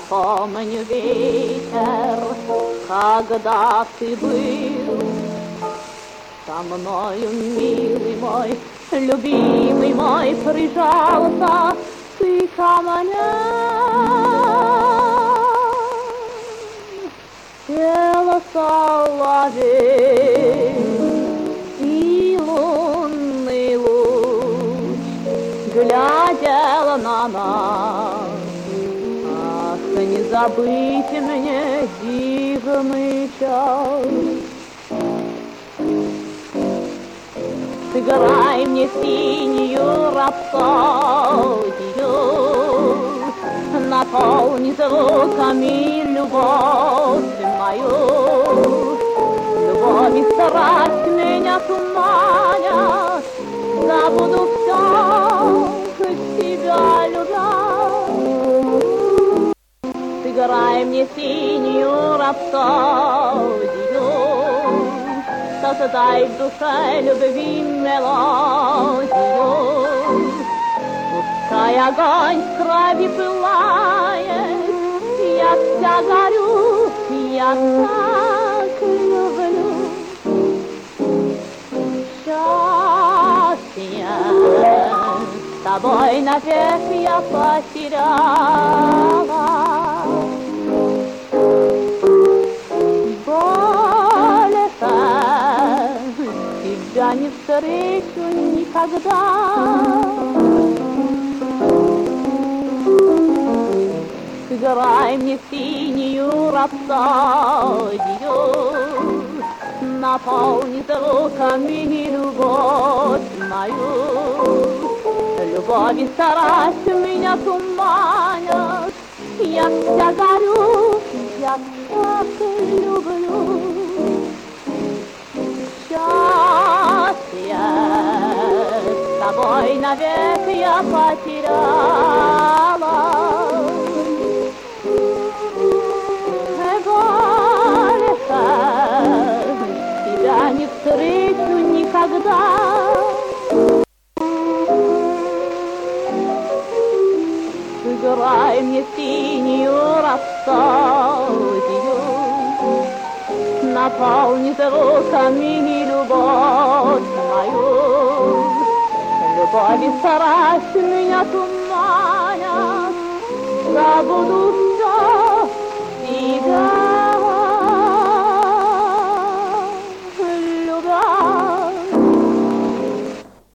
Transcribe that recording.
помню вечер, когда ты был со мною, милый мой, любимый мой, прижался ты ко мне. Пела соловей и лунный луч глядела на нас. Ах, не забыть мне дивный час. Сыграй мне синюю рапсодию, наполни звуками любовь мою. Любовь и страсть меня туманят, забуду все, тебя любя. Сыграй мне синюю рапсодию, создай в душе любви мелодию. Пускай огонь в крови пылает, я вся горю, я так люблю. Счастье с тобой навек я потеряла. Тебя не встречу никогда. Сыграй мне синюю рапсодию, наполни звуками любовь мою. Любовь и страсть меня туманят, я вся горю, я так люблю. Счастье с тобой навек я потеряла. Больше тебя не встречу никогда. Сыграй мне синюю рапсодию, наполни звуками любовь мою. Любовь и страсть меня туманят, забуду